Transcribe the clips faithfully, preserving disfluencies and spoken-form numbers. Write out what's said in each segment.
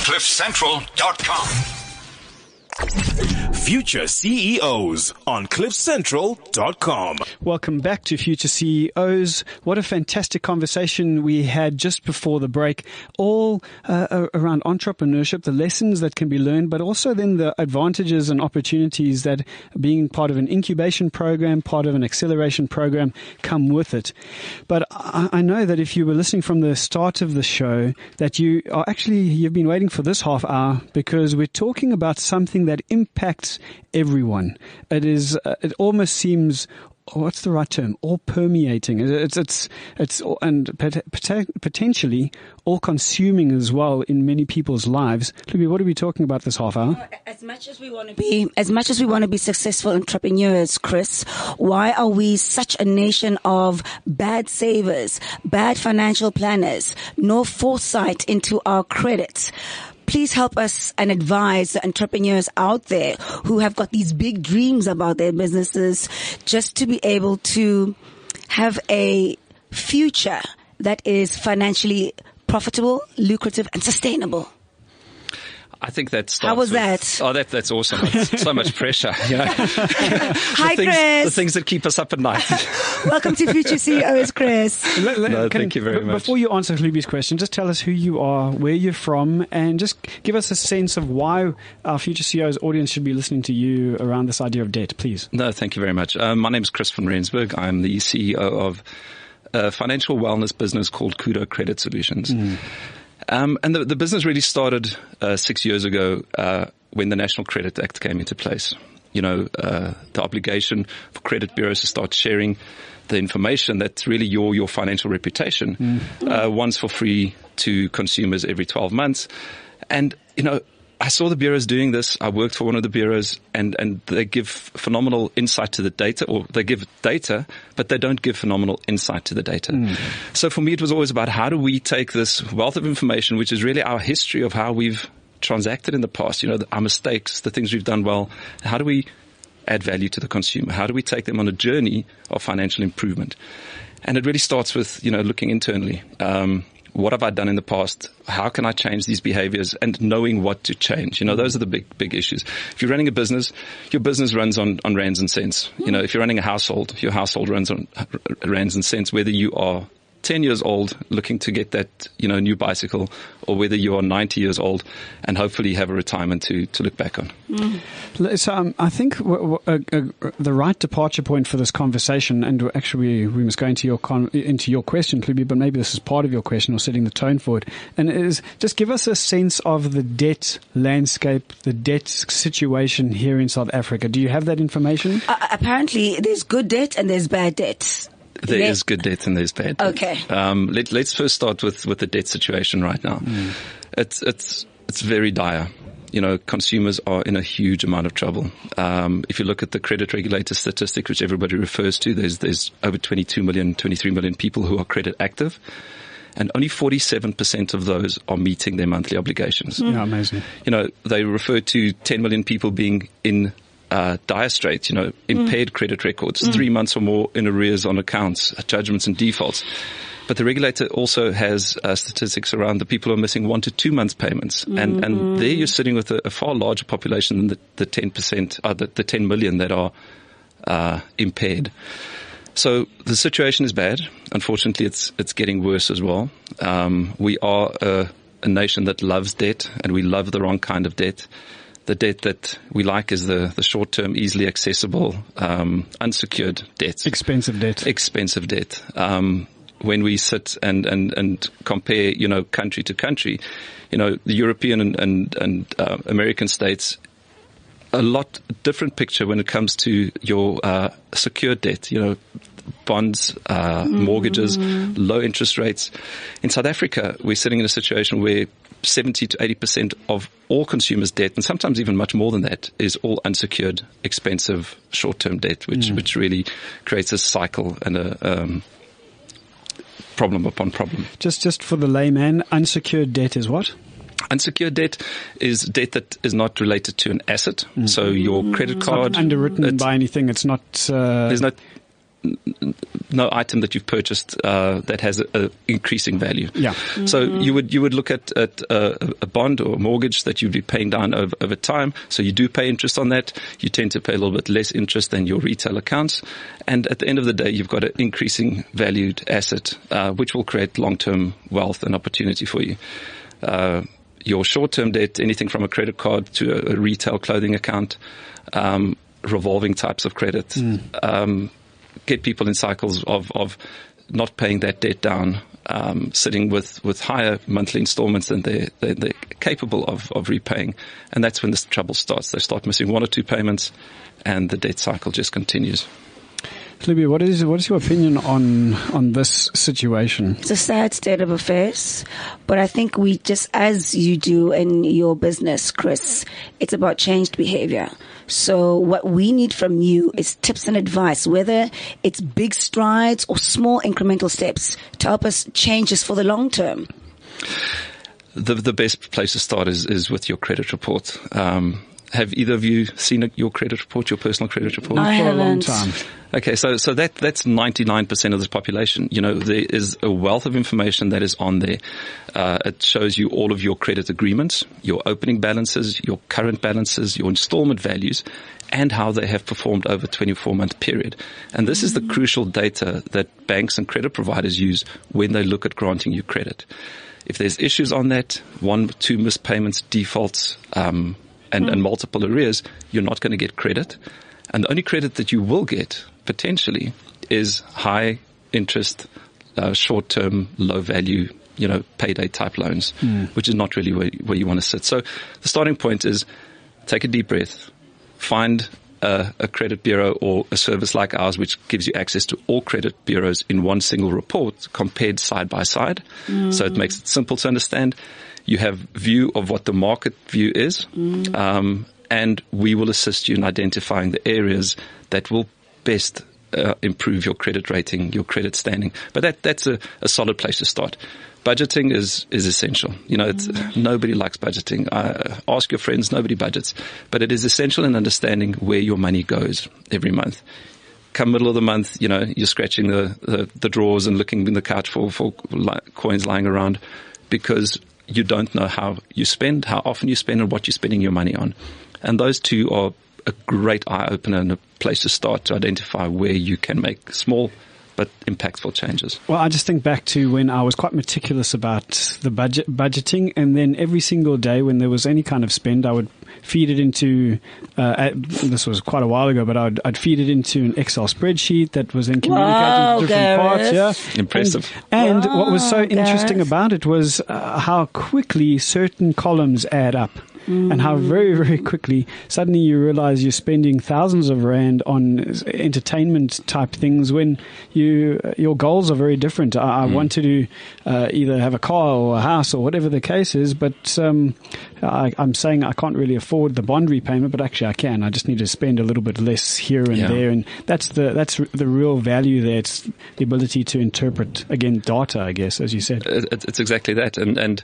cliff central dot com. Future C E Os on cliff central dot com. Welcome back to Future C E Os. What a fantastic conversation we had just before the break, all uh, around entrepreneurship, the lessons that can be learned, but also then the advantages and opportunities that being part of an incubation program, part of an acceleration program come with it. But I, I know that if you were listening from the start of the show, that you are actually, you've been waiting for this half hour because we're talking about something that impacts everyone. It is, uh, it almost seems, what's the right term? All permeating. It's, it's, it's, and pot- potentially all consuming as well in many people's lives. Libby, what are we talking about this half hour? As much as we want to be, as much as we want to be successful entrepreneurs, Chris, why are we such a nation of bad savers, bad financial planners, no foresight into our credit? Please help us and advise the entrepreneurs out there who have got these big dreams about their businesses just to be able to have a future that is financially profitable, lucrative, and sustainable. I think that starts How was with, that? Oh, that, that's awesome. It's so much pressure. You know? Hi, the things, Chris. The things that keep us up at night. Welcome to Future C E Os, Chris. Let, let, No, can, thank you very much. Before you answer Libby's question, just tell us who you are, where you're from, and just give us a sense of why our Future C E Os audience should be listening to you around this idea of debt, please. No, thank you very much. Um, my name is Chris van Rensburg. I'm the C E O of a financial wellness business called Kudo Credit Solutions. Mm. Um, and the, the business really started uh, six years ago uh, when the National Credit Act came into place. You know, uh, the obligation for credit bureaus to start sharing the information that's really your your financial reputation mm. uh, once for free to consumers every twelve months. And, you know, I saw the bureaus doing this. I worked for one of the bureaus, and, and they give phenomenal insight to the data, or they give data, but they don't give phenomenal insight to the data. Mm. So for me, it was always about how do we take this wealth of information, which is really our history of how we've transacted in the past, you know, our mistakes, the things we've done well. How do we add value to the consumer? How do we take them on a journey of financial improvement? And it really starts with, you know, looking internally. Um, What have I done in the past? How can I change these behaviors? And knowing what to change. You know, those are the big, big issues. If you're running a business, your business runs on, on rands and cents. You know, if you're running a household, your household runs on rands and cents, whether you are ten years old looking to get that, you know, new bicycle, or whether you are ninety years old and hopefully have a retirement to, to look back on. Mm. So um, I think w- w- uh, uh, the right departure point for this conversation, and actually we must go into your con- into your question, Klubi, but maybe this is part of your question or setting the tone for it, and it is just give us a sense of the debt landscape, the debt situation here in South Africa. Do you have that information? Uh, apparently, there's good debt and there's bad debt. There Let- is good debt and there's bad debt. Okay. Um, let, let's first start with, with the debt situation right now. Mm. It's, it's, it's very dire. You know, consumers are in a huge amount of trouble. Um, if you look at the credit regulator statistic, which everybody refers to, there's, there's over twenty-two million, twenty-three million people who are credit active. And only forty-seven percent of those are meeting their monthly obligations. Mm. Yeah, amazing. You know, they refer to ten million people being in Uh, dire straits, you know, impaired mm. credit records, mm. three months or more in arrears on accounts, judgments and defaults. But the regulator also has uh, statistics around the people who are missing one to two months payments. Mm-hmm. And, and there you're sitting with a, a far larger population than the, the ten percent, uh, the, the ten million that are uh, impaired. So the situation is bad. Unfortunately, it's, it's getting worse as well. Um, we are a, a nation that loves debt, and we love the wrong kind of debt. The debt that we like is the, the short-term, easily accessible, um, unsecured debt. Expensive debt. Expensive debt. Um, when we sit and, and, and compare, you know, country to country, you know, the European and, and, and uh, American states, a lot different picture when it comes to your uh, secured debt, you know, bonds, uh, mm. mortgages, low interest rates. In South Africa, we're sitting in a situation where seventy to eighty percent of all consumers' debt, and sometimes even much more than that, is all unsecured, expensive, short-term debt, which, mm. which really creates a cycle and a um, problem upon problem. Just, just for the layman, unsecured debt is what? Unsecured debt is debt that is not related to an asset. Mm. So your credit card, it's not underwritten by anything. It's not. Uh, there's no. no item that you've purchased uh, that has a, a increasing value. Yeah. Mm-hmm. So you would you would look at, at a, a bond or a mortgage that you'd be paying down over, over time. So you do pay interest on that. You tend to pay a little bit less interest than your retail accounts. And at the end of the day, you've got an increasing valued asset, uh, which will create long-term wealth and opportunity for you. Uh, your short-term debt, anything from a credit card to a, a retail clothing account, um, revolving types of credit, mm. um, get people in cycles of, of not paying that debt down, um, sitting with, with higher monthly installments than they're, they're, they're capable of, of repaying. And that's when this trouble starts. They start missing one or two payments and the debt cycle just continues. Libby, what is what is your opinion on on this situation? It's a sad state of affairs, but I think we just, as you do in your business, Chris, it's about changed behavior. So what we need from you is tips and advice, whether it's big strides or small incremental steps to help us change this for the long term. The the best place to start is, is with your credit report. Um, have either of you seen your credit report, your personal credit report? I For a long haven't. time. Okay, so so that that's ninety-nine percent of the population. You know, there is a wealth of information that is on there. Uh, it shows you all of your credit agreements, your opening balances, your current balances, your installment values, and how they have performed over a twenty-four month period. And this is the crucial data that banks and credit providers use when they look at granting you credit. If there's issues on that, one, two missed payments, defaults, um, and, mm. and multiple arrears, you're not going to get credit. And the only credit that you will get, potentially, is high interest, uh, short-term, low-value, you know, payday type loans, mm. which is not really where, where you want to sit. So the starting point is take a deep breath, find a, a credit bureau or a service like ours, which gives you access to all credit bureaus in one single report, compared side by side. Mm. So it makes it simple to understand. You have view of what the market view is, mm. um, and we will assist you in identifying the areas that will best uh, improve your credit rating, your credit standing. But that that's a, a solid place to start. Budgeting is, is essential. You know, it's, mm. nobody likes budgeting. Uh, ask your friends, nobody budgets. But it is essential in understanding where your money goes every month. Come middle of the month, you know, you're scratching the, the, the drawers and looking in the couch for, for li- coins lying around, because you don't know how you spend, how often you spend, and what you're spending your money on. And those two are a great eye-opener and a place to start to identify where you can make small but impactful changes. Well, I just think back to when I was quite meticulous about the budget budgeting, and then every single day when there was any kind of spend, I would feed it into, uh, this was quite a while ago, but I'd, I'd feed it into an Excel spreadsheet that was then communicating Wow, to different parts. Gareth. Yeah. Impressive. And, and Wow, what was so interesting Gareth. about it was uh, how quickly certain columns add up. Mm. And how very, very quickly suddenly you realize you're spending thousands of rand on entertainment type things when you your goals are very different. I, I mm. want to do, uh, either have a car or a house or whatever the case is, but um, I, I'm saying I can't really afford the bond repayment, but actually I can. I just need to spend a little bit less here and yeah. there, and that's the that's the real value there. It's the ability to interpret, again, data, I guess, as you said. It, it's exactly that, and and.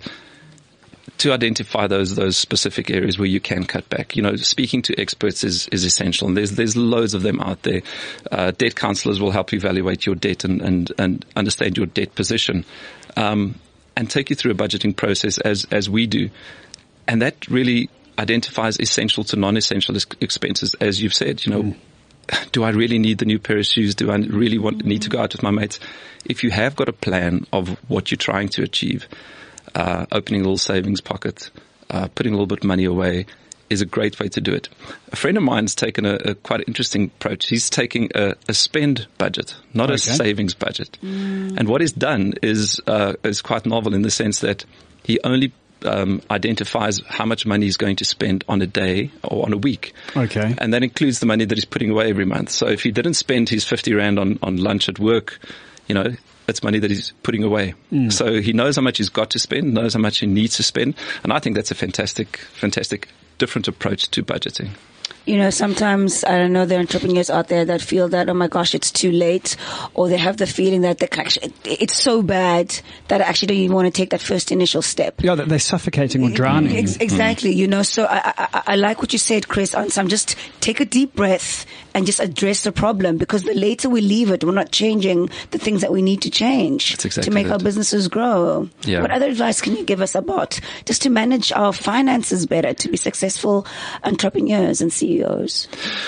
to identify those those specific areas where you can cut back. You know, speaking to experts is, is essential, and there's there's loads of them out there. Uh, debt counselors will help you evaluate your debt and, and, and understand your debt position, um, and take you through a budgeting process as as we do. And that really identifies essential to non-essential expenses, as you've said. You know, mm. do I really need the new pair of shoes? Do I really want need to go out with my mates? If you have got a plan of what you're trying to achieve, Uh, opening a little savings pocket, uh, putting a little bit of money away is a great way to do it. A friend of mine's taken a, a quite interesting approach. He's taking a, a spend budget, not okay. a savings budget. Mm. And what he's done is, uh, is quite novel in the sense that he only um, identifies how much money he's going to spend on a day or on a week. Okay. And that includes the money that he's putting away every month. So if he didn't spend his fifty rand on, on lunch at work, you know, it's money that he's putting away. Mm. So he knows how much he's got to spend, knows how much he needs to spend. And I think that's a fantastic, fantastic, different approach to budgeting. You know, sometimes, I don't know, there are entrepreneurs out there that feel that, oh my gosh, it's too late, or they have the feeling that they can actually, it's so bad that I actually don't even want to take that first initial step. Yeah, that they're suffocating or drowning. Ex- exactly. Mm. You know, so I, I, I like what you said, Chris, on some, just take a deep breath and just address the problem, because the later we leave it, we're not changing the things that we need to change exactly to make it. our businesses grow. Yeah. What other advice can you give us about just to manage our finances better, to be successful entrepreneurs and C E Os?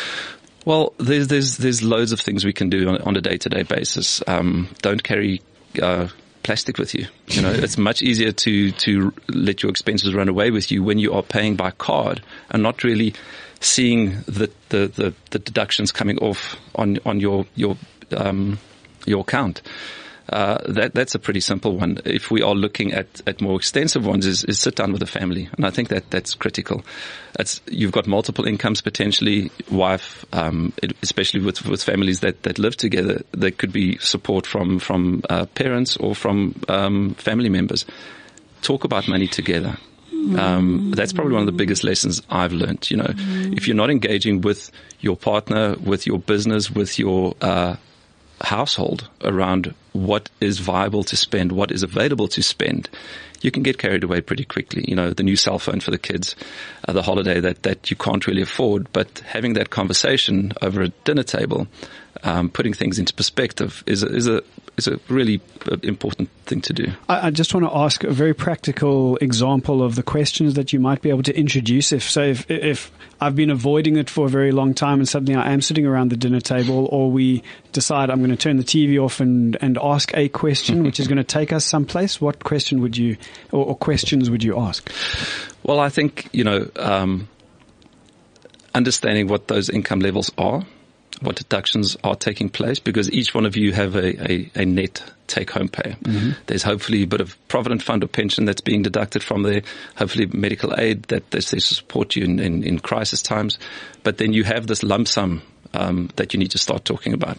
Well, there's there's there's loads of things we can do on, on a day-to-day basis. Um, don't carry uh, plastic with you. You know, it's much easier to to let your expenses run away with you when you are paying by card and not really seeing the the, the, the deductions coming off on on your your um, your account. Uh, that, that's a pretty simple one. If we are looking at, at more extensive ones, is, is sit down with the family. And I think that that's critical. It's, you've got multiple incomes potentially, wife, um, it, especially with, with families that, that live together. There could be support from, from, uh, parents or from, um, family members. Talk about money together. Um, that's probably one of the biggest lessons I've learned. You know, mm. if you're not engaging with your partner, with your business, with your, uh, household around what is viable to spend, what is available to spend, you can get carried away pretty quickly. You know, the new cell phone for the kids, uh, the holiday that, that you can't really afford, but having that conversation over a dinner table, um, putting things into perspective is a, is a, is a really important thing to do. I, I just want to ask a very practical example of the questions that you might be able to introduce. If, so if, if I've been avoiding it for a very long time and suddenly I am sitting around the dinner table, or we decide I'm going to turn the T V off and, and ask a question which is going to take us someplace, what question would you, or, or questions would you ask? Well, I think, you know, um, understanding what those income levels are, what deductions are taking place, because each one of you have a, a, a net take-home pay. Mm-hmm. There's hopefully a bit of provident fund or pension that's being deducted from there, hopefully medical aid that that's there to support you in, in, in crisis times. But then you have this lump sum um, that you need to start talking about.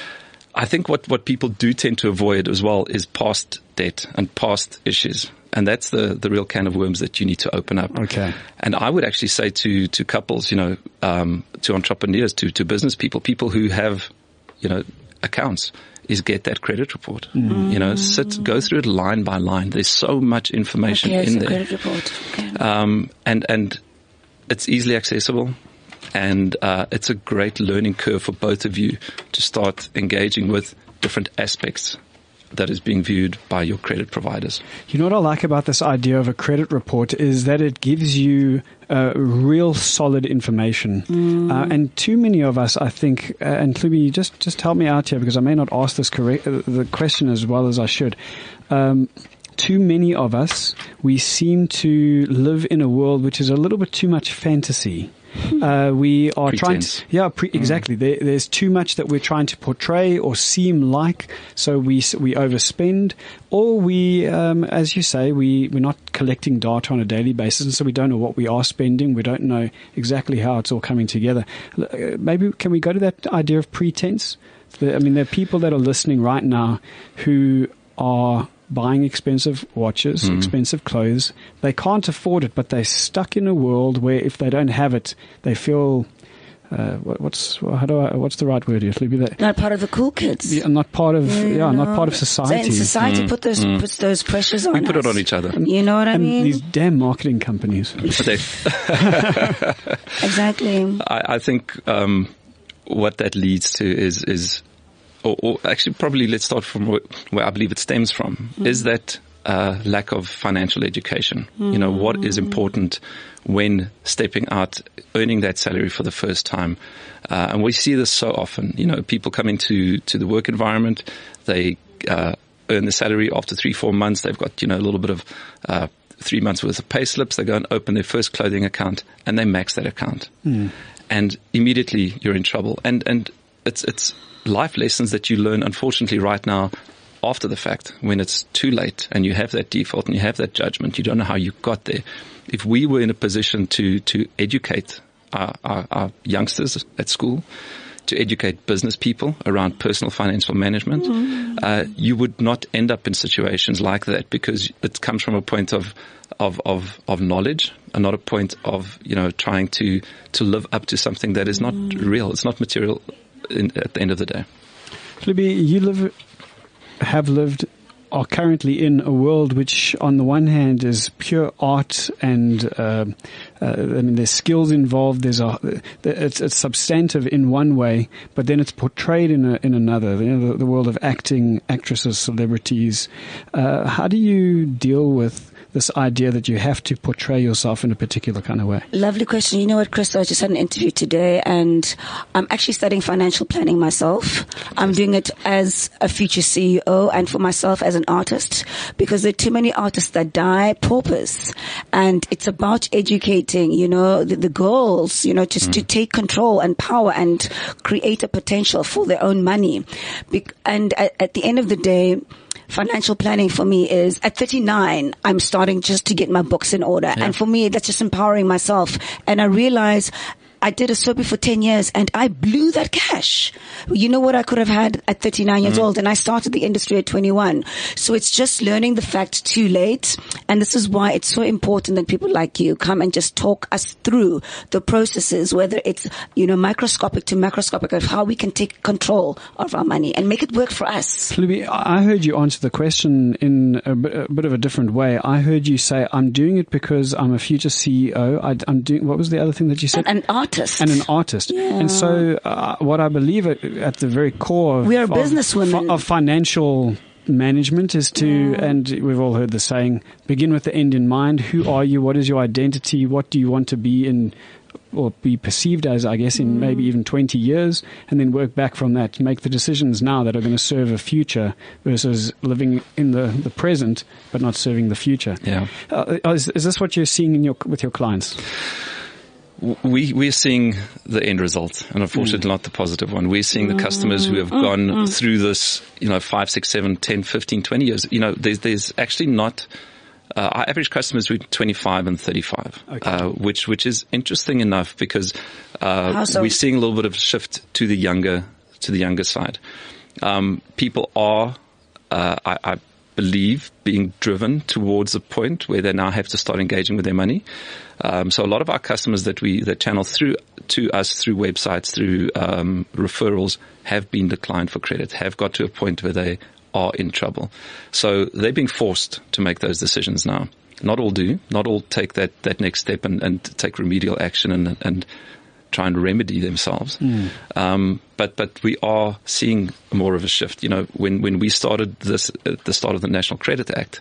I think what, what people do tend to avoid as well is past debt and past issues. And that's the, the real can of worms that you need to open up. Okay. And I would actually say to, to couples, you know, um, to entrepreneurs, to, to business people, people who have, you know, accounts, is get that credit report. Mm. You know, sit, go through it line by line. There's so much information okay, in so there. Credit report. Okay. Um, and, and it's easily accessible. And, uh, it's a great learning curve for both of you to start engaging with different aspects that is being viewed by your credit providers. You know what I like about this idea of a credit report is that it gives you uh, real solid information. Mm. Uh, and too many of us, I think, uh, and Klubi, just, just help me out here because I may not ask this correct, uh, the question as well as I should. Um, Too many of us, we seem to live in a world which is a little bit too much fantasy. Uh, we are Pretense. trying to, yeah, pre- exactly. Mm. There, there's too much that we're trying to portray or seem like, so we we overspend, or we, um, as you say, we we're not collecting data on a daily basis, and so we don't know what we are spending. We don't know exactly how it's all coming together. Maybe can we go to that idea of pretense? I mean, there are people that are listening right now who are buying expensive watches, mm. expensive clothes. They can't afford it, but they're stuck in a world where if they don't have it, they feel, uh, what, what's, how do I, what's the right word here? That, not part of the cool kids. Yeah, not part of, yeah, yeah not part of society. So society mm. put those, mm. puts those pressures on We put us. it on each other. You know what I and mean? These damn marketing companies. Exactly. I, I think, um, what that leads to is, is, Or, or actually, probably let's start from where, where I believe it stems from, mm. is that uh, lack of financial education. Mm. You know, what is important when stepping out, earning that salary for the first time. Uh, and we see this so often. You know, people come into to the work environment, they uh, earn the salary after three, four months. They've got, you know, a little bit of uh, three months worth of pay slips. They go and open their first clothing account and they max that account. Mm. And immediately you're in trouble. And, and it's, it's, life lessons that you learn, unfortunately, right now after the fact, when it's too late and you have that default and you have that judgment, you don't know how you got there. If we were in a position to, to educate our, our, our youngsters at school, to educate business people around personal financial management, mm. uh, you would not end up in situations like that, because it comes from a point of of of, of knowledge, and not a point of, you know, trying to to live up to something that is not mm. real. It's not material in, at the end of the day. Libby, you live, have lived, are currently in a world which, on the one hand, is pure art, and uh, uh, I mean, there's skills involved. There's a, it's, it's substantive in one way, but then it's portrayed in a, in another. You know, the, the world of acting, actresses, celebrities. Uh, how do you deal with this idea that you have to portray yourself in a particular kind of way? Lovely question. You know what, Chris? I just had an interview today, and I'm actually studying financial planning myself. I'm doing it as a future C E O and for myself as an artist, because there are too many artists that die paupers, and it's about educating, you know, the, the girls, you know, just mm. to take control and power and create a potential for their own money. Be- and at, at the end of the day, financial planning for me is, at thirty-nine, I'm starting just to get my books in order. Yeah. And for me, that's just empowering myself. And I realize I did a soapy for ten years and I blew that cash. You know what I could have had at thirty-nine years mm. old, and I started the industry at twenty-one. So it's just learning the fact too late. And this is why it's so important that people like you come and just talk us through the processes, whether it's, you know, microscopic to macroscopic, of how we can take control of our money and make it work for us. Libby, I heard you answer the question in a bit, a bit of a different way. I heard you say, I'm doing it because I'm a future C E O. I, I'm doing, what was the other thing that you said? An, an artist. And an artist. Yeah. And so uh, what I believe at, at the very core of, we are of, businesswomen. of financial management is to, yeah. and we've all heard the saying, begin with the end in mind. Who are you? What is your identity? What do you want to be in, or be perceived as, I guess, in mm. maybe even twenty years, and then work back from that. Make the decisions now that are going to serve a future versus living in the, the present but not serving the future. Yeah. Uh, is, is this what you're seeing in your with your clients? We, we're seeing the end result, and unfortunately mm. not the positive one. We're seeing the customers who have gone mm. through this, you know, five, six, seven, ten, fifteen, twenty years. You know, there's, there's actually not, uh, our average customer is between twenty-five and thirty-five, okay. uh, which, which is interesting enough, because, uh, we're seeing a little bit of a shift to the younger, to the younger side. Um, people are, uh, I, I believe, being driven towards a point where they now have to start engaging with their money. Um, so a lot of our customers that we that channel through to us through websites, through um, referrals, have been declined for credit, have got to a point where they are in trouble. So they're being forced to make those decisions now. Not all do. Not all take that, that next step and, and take remedial action and, and try and remedy themselves. Mm. Um, but but we are seeing more of a shift. You know, when when we started this at the start of the National Credit Act,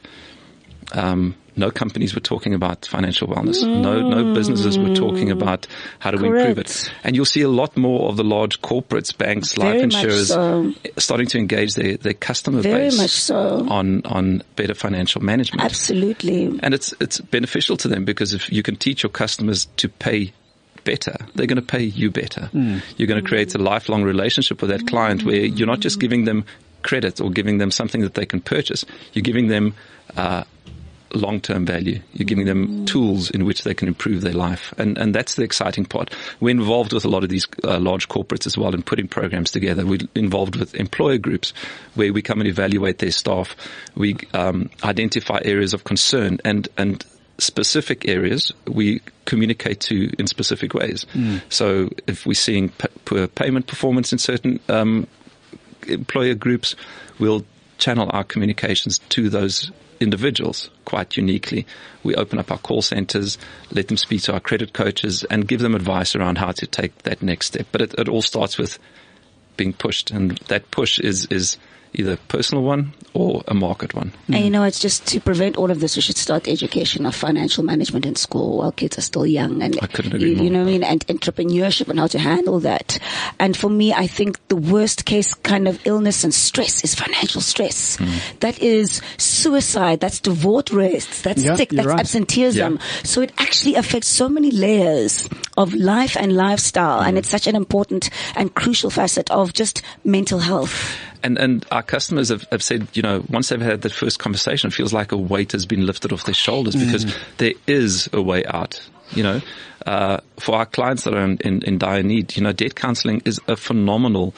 um, no companies were talking about financial wellness. Mm. No no businesses were talking about how do Correct. we improve it. And you'll see a lot more of the large corporates, banks, Very life insurers so. starting to engage their, their customer Very base much so. on on better financial management. Absolutely. And it's it's beneficial to them, because if you can teach your customers to pay better, they're going to pay you better. Mm. You're going to create a lifelong relationship with that client, where you're not just giving them credit or giving them something that they can purchase. You're giving them uh, long-term value. You're giving them tools in which they can improve their life. And and that's the exciting part. We're involved with a lot of these uh, large corporates as well in putting programs together. We're involved with employer groups where we come and evaluate their staff. We um, identify areas of concern, and and specific areas we communicate to in specific ways. Mm. So if we're seeing p- poor payment performance in certain um, employer groups, we'll channel our communications to those individuals quite uniquely. We open up our call centers, let them speak to our credit coaches, and give them advice around how to take that next step. But it, it all starts with being pushed, and that push is is either a personal one or a market one. And you know, it's just to prevent all of this, we should start education of financial management in school while kids are still young. And I couldn't agree you, more. You know what I mean? And entrepreneurship and how to handle that. And for me, I think the worst case kind of illness and stress is financial stress. Mm. That is suicide. That's divorce rates. That's yeah, sick. That's right. absenteeism. Yeah. So it actually affects so many layers of life and lifestyle. Mm. And it's such an important and crucial facet of just mental health. And and our customers have, have said, you know, once they've had that first conversation, it feels like a weight has been lifted off their shoulders, because mm. there is a way out. You know, uh, for our clients that are in, in, in dire need, you know, debt counseling is a phenomenal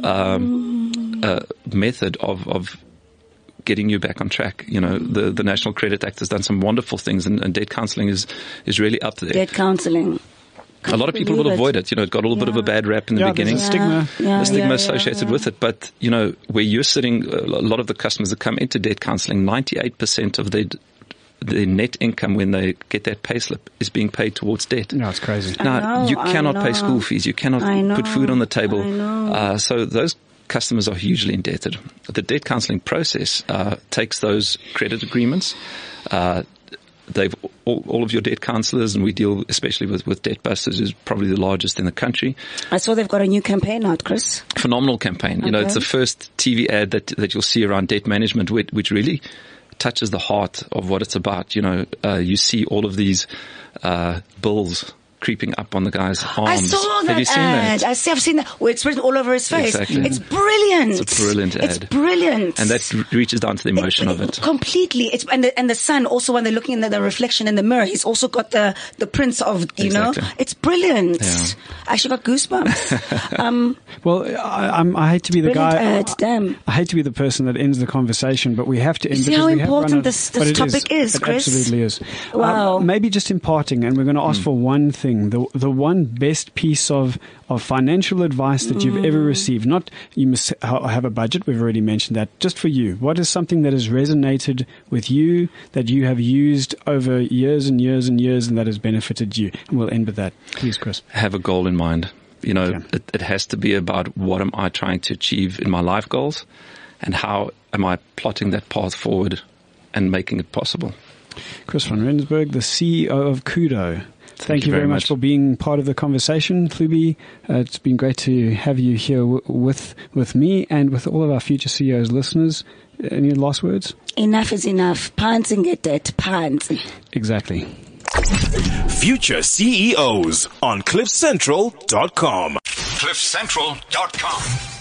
um, uh, method of, of getting you back on track. You know, the, the National Credit Act has done some wonderful things, and, and debt counseling is, is really up there. Debt counseling. A lot of people will avoid it. You know, it got a little yeah. bit of a bad rap in the yeah, beginning. There's a stigma. Yeah, yeah, the stigma yeah, associated yeah, yeah. with it. But, you know, where you're sitting, a lot of the customers that come into debt counseling, ninety-eight percent of their their net income when they get that payslip is being paid towards debt. No, it's crazy. Now, know, you cannot I pay know. school fees. You cannot I put food on the know, table. I know. Uh, so those customers are hugely indebted. The debt counseling process uh, takes those credit agreements. Uh, they've all, all of your debt counselors, and we deal especially with, with Debt Busters, who's probably the largest in the country. I saw they've got a new campaign out, Chris. Phenomenal campaign. Okay. You know, it's the first T V ad that that you'll see around debt management, which, which really touches the heart of what it's about. You know, uh, you see all of these uh, bills creeping up on the guy's arms. I saw that Have you seen ad. that? I see, I've seen that. Where it's written all over his face. Exactly. It's brilliant. It's a brilliant ad. It's brilliant. And that r- reaches down to the emotion of it. Completely. It's and the, and the son also, when they're looking at the, the reflection in the mirror, he's also got the the prints of, you Exactly. know. It's brilliant. Yeah. I actually got goosebumps. um, Well, I, I'm, I hate to be the brilliant guy. ad. Damn. I hate to be the person that ends the conversation, but we have to end. see because how we have important run out- this- but this it topic is, It Chris? absolutely is. Wow. Um, maybe just imparting, and we're going to ask for one thing: the the one best piece of of financial advice that you've ever received. Not you must ha- have a budget. We've already mentioned that. Just for you, what is something that has resonated with you that you have used over years and years and years, and that has benefited you? And we'll end with that, please, Chris. Have a goal in mind. You know, Okay. it, it has to be about what am I trying to achieve in my life goals, and how am I plotting that path forward and making it possible. Chris van Rensburg, the C E O of Kudo. Thank, you very much. much for being part of the conversation, Hlubi. Uh, it's been great to have you here w- with with me and with all of our Future C E Os listeners. Any last words? Enough is enough. Pants and get that. Pants. Exactly. Future C E Os on cliff central dot com. cliff central dot com.